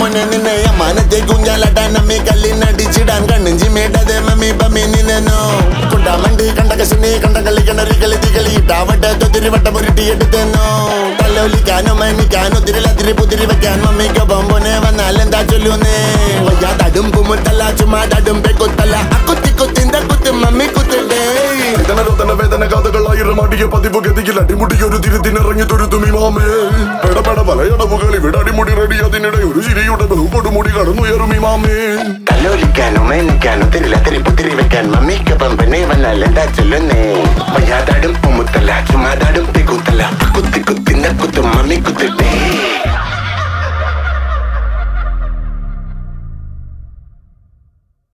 മോനെ നിന്നെ അമ്മാനത്തെ കുഞ്ഞാലട്ടാൻ അമ്മി കല്ലിനടിച്ചിടാൻ കണ്ണിഞ്ചി മേട്ടത് മമ്മി പമ്മി നിന്നോ കൊണ്ടാമണ്ട് കണ്ട കശനി കണ്ട കളി കിണറി കളി കളിയിട്ടാവട്ടെ തൊത്തിരി വട്ടം ഉരുട്ടിയെടുത്തെന്നോ തല്ലോലിക്കാനോ മണിക്കാനോ തിരിലത്തിരി പുതിരി വെക്കാൻ മമ്മിക്കൊപ്പം പോനെ വന്നാൽ എന്താ ചൊല്ലുന്നേ വയ്യാതടും കുമുത്തല്ല ചുമ്മാതടും പെക്കുത്തല്ല അക്കുത്തി കുത്തിന്ത കുത്തും മമ്മി കുത്തണ്ടേ വേദന കഥകളായിരം അടിയ പതിവ് ഗതിയിൽ അടിമുടിയൊരു തിരുത്തിനിറങ്ങി തൊരുത്തുമി മാമേ പെടപെട പലയടവുകൾ ഇവിടെ അടിമുടി റെഡി അതിനിടെ ഒരു ചിരിയുടെ ബഹുപൊടുമുടി കടന്നുയറുമി മാമേ തല്ലോലിക്കാനോ മേനിക്കാനോ തിരിലത്തിരി പുതിരി വെക്കാൻ മമ്മിക്കൊപ്പം പിന്നെ വന്നാൽ എന്താ ചൊല്ലുന്നേ വയ്യാതടും കുമുത്തല്ല ചുമ്മാതടും പെക്കുത്തല്ല അക്കുത്തി കുത്തിന്ത കുത്തും മമ്മി കുത്തണ്ടേ